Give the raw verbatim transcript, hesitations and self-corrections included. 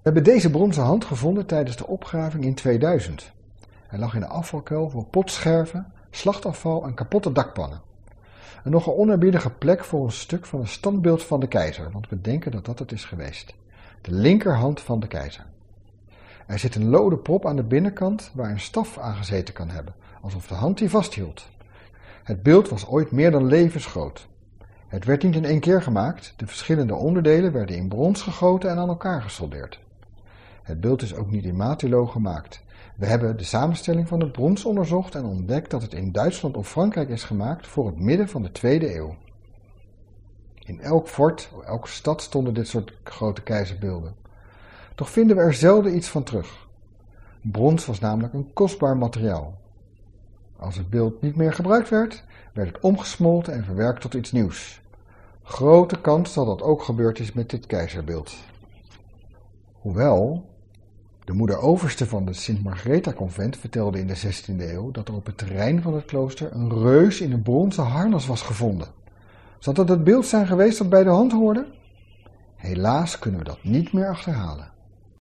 We hebben deze bronzen hand gevonden tijdens de opgraving in tweeduizend. Hij lag in de afvalkuil voor potscherven, slachtafval en kapotte dakpannen. Een nogal oneerbiedige plek voor een stuk van een standbeeld van de keizer, want we denken dat dat het is geweest. De linkerhand van de keizer. Er zit een loden prop aan de binnenkant waar een staf aan gezeten kan hebben, alsof de hand die vasthield. Het beeld was ooit meer dan levensgroot. Het werd niet in één keer gemaakt, de verschillende onderdelen werden in brons gegoten en aan elkaar gesoldeerd. Het beeld is ook niet in Matulo gemaakt. We hebben de samenstelling van het brons onderzocht en ontdekt dat het in Duitsland of Frankrijk is gemaakt voor het midden van de tweede eeuw. In elk fort, elke stad stonden dit soort grote keizerbeelden. Toch vinden we er zelden iets van terug. Brons was namelijk een kostbaar materiaal. Als het beeld niet meer gebruikt werd, werd het omgesmolten en verwerkt tot iets nieuws. Grote kans dat dat ook gebeurd is met dit keizerbeeld. Hoewel, de moeder overste van het Sint Margaretha-convent vertelde in de zestiende eeuw dat er op het terrein van het klooster een reus in een bronzen harnas was gevonden. Zou dat het beeld zijn geweest dat bij de hand hoorde? Helaas kunnen we dat niet meer achterhalen.